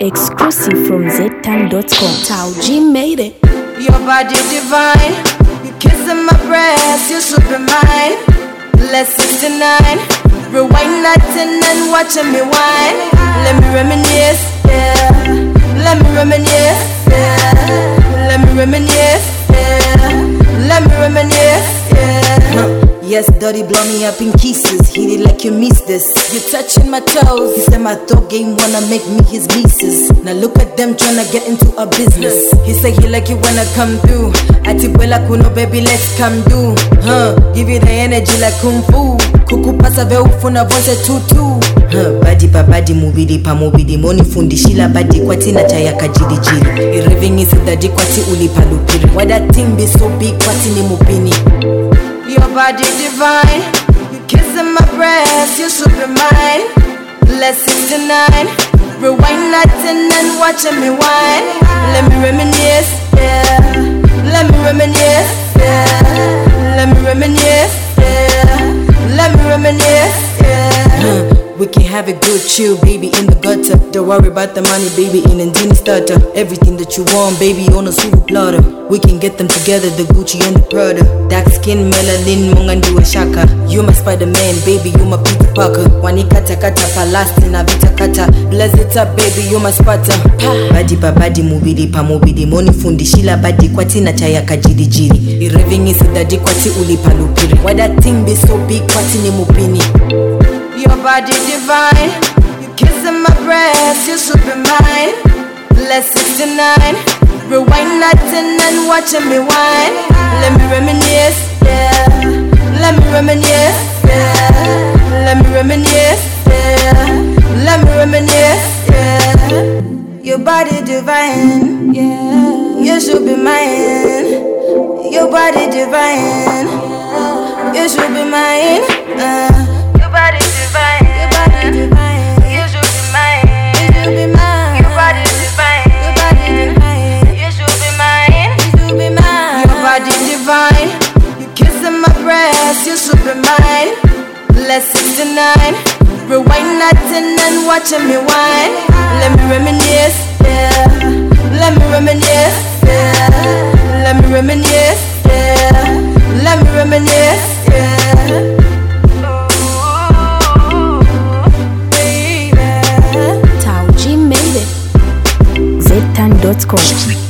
Exclusive from ztime.com. Tao G made it. Your body divine, you kissing my breast, you should be mine. Let's 69, rewind that and watching me whine. Let me reminisce, yeah. Let me reminisce, yeah. Let me reminisce, yeah. Let me reminisce, yeah. Yes, dirty, blow me up in kisses. Hit it like you missed this. You're touching my toes. He said my thought game wanna make me his nieces. Now look at them tryna get into a business. He said he like you wanna come through. Atibuela kuno baby, let's come do. Give you the energy like kung fu. Kuku pasa ve ufuna vonse tutu. Badi pa badi mubidi pa mubidi. Moni fundi shila badi kwati na chaya kajidi jili. Ireving isi dadi kwati ulipa lupiri. Why that thing be so big kwati ni mubini. Your body divine, you kissing my breast, you should be mine. Let's 69, rewind that and watching me whine. Let me reminisce, yeah. Let me reminisce, yeah. Let me reminisce, yeah. Let me reminisce, yeah. We can have a good chill, baby, in the gutter. Don't worry about the money, baby, in Ndini starter. Everything that you want, baby, on a silver platter. We can get them together, the Gucci and the Prada. Dark skin, melanin, mungandu wa shaka. You my Spider-Man, baby, you my Peter Parker. Wani kata kata, palasti na vita kata. Bless it up, baby, you my spotter. Badi pa badi, mubidi pa mubidi. Moni fundi shila badi, kwati na chaya kajidi jiri. Ireving isi dadi kwati ulipa lupiri. Why that thing be so big, kwati ni mupini. Your body divine, you kissing my breast, you should be mine. Let's 69, rewind that and watching me whine. Let me reminisce, yeah. Let me reminisce, yeah. Let me reminisce, yeah. Let me reminisce, yeah. Your body divine, yeah. You should be mine. Your body divine, you should be mine. Your body divine, your body divine. You should be mine, you should be mine. Your body divine, your body divine. You should be mine, you should be mine. Your body divine, you kissing my breast, you should be mine. Let's 69, rewind that and watching me whine. Let me reminisce, yeah. Let me reminisce, yeah. Let me reminisce, yeah. Let me reminisce, yeah. Tao G made it. ztime.com.